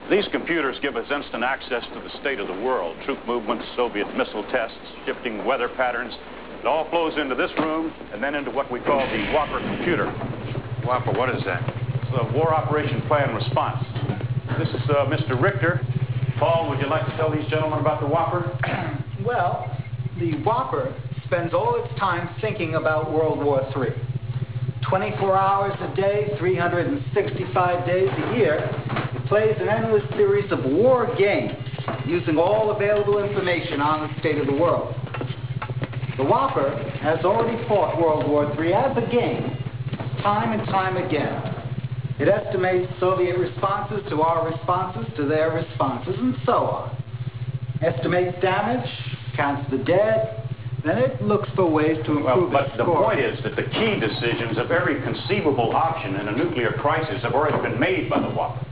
These computers give us instant access to the state of the world, troop movements, Soviet missile tests, shifting weather patterns. It all flows into this room and then into what we call the Whopper computer. Whopper, what is that? It's the War Operation Plan Response. This is Mr. Richter. Paul, would you like to tell these gentlemen about the Whopper? Well, the Whopper spends all its time thinking about World War III. 24 hours a day, 365 days a year, it plays an endless series of war games using all available information on the state of the world. The Whopper has already fought World War III as a game, time and time again. It estimates Soviet responses to our responses to their responses, and so on. Estimates damage, counts the dead, then it looks for ways to improve its But the point is that the key decisions of every conceivable option in a nuclear crisis have already been made by the Whopper.